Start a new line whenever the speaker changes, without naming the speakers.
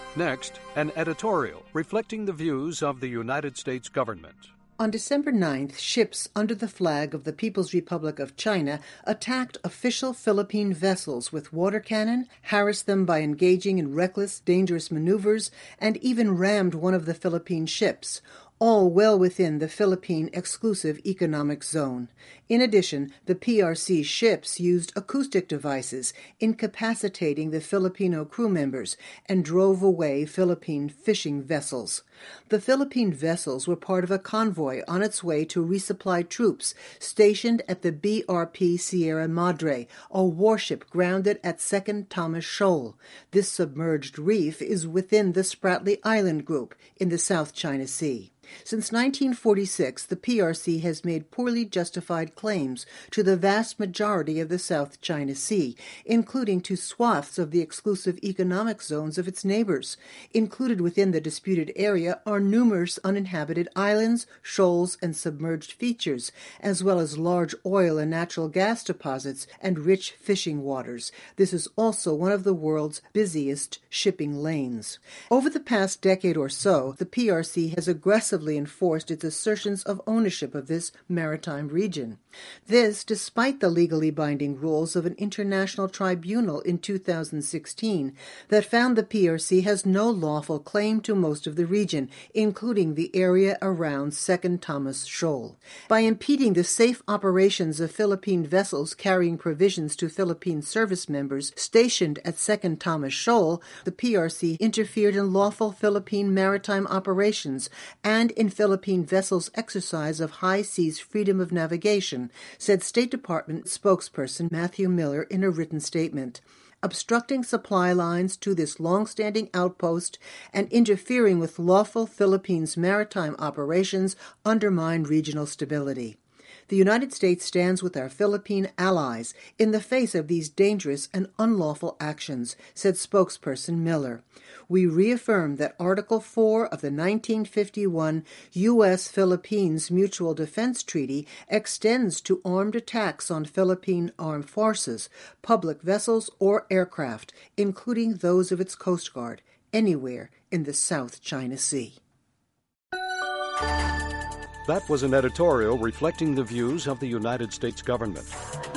Next, an editorial reflecting the views of the United States government.
On December 9th, ships under the flag of the People's Republic of China attacked official Philippine vessels with water cannon, harassed them by engaging in reckless, dangerous maneuvers, and even rammed one of the Philippine ships, all well within the Philippine Exclusive Economic Zone. In addition, the PRC ships used acoustic devices, incapacitating the Filipino crew members, and drove away Philippine fishing vessels. The Philippine vessels were part of a convoy on its way to resupply troops stationed at the BRP Sierra Madre, a warship grounded at Second Thomas Shoal. This submerged reef is within the Spratly Island Group in the South China Sea. Since 1946, the PRC has made poorly justified claims to the vast majority of the South China Sea, including to swaths of the exclusive economic zones of its neighbors. Included within the disputed area are numerous uninhabited islands, shoals, and submerged features, as well as large oil and natural gas deposits and rich fishing waters. This is also one of the world's busiest shipping lanes. Over the past decade or so, the PRC has aggressively enforced its assertions of ownership of this maritime region. This, despite the legally binding rules of an international tribunal in 2016 that found the PRC has no lawful claim to most of the region, including the area around Second Thomas Shoal. By impeding the safe operations of Philippine vessels carrying provisions to Philippine service members stationed at Second Thomas Shoal, the PRC interfered in lawful Philippine maritime operations and in Philippine vessels' exercise of high seas freedom of navigation, said State Department spokesperson Matthew Miller in a written statement. Obstructing supply lines to this long-standing outpost and interfering with lawful Philippines maritime operations undermine regional stability. The United States stands with our Philippine allies in the face of these dangerous and unlawful actions, said spokesperson Miller. We reaffirm that Article 4 of the 1951 U.S.-Philippines Mutual Defense Treaty extends to armed attacks on Philippine armed forces, public vessels, or aircraft, including those of its Coast Guard, anywhere in the South China Sea.
That was an editorial reflecting the views of the United States government.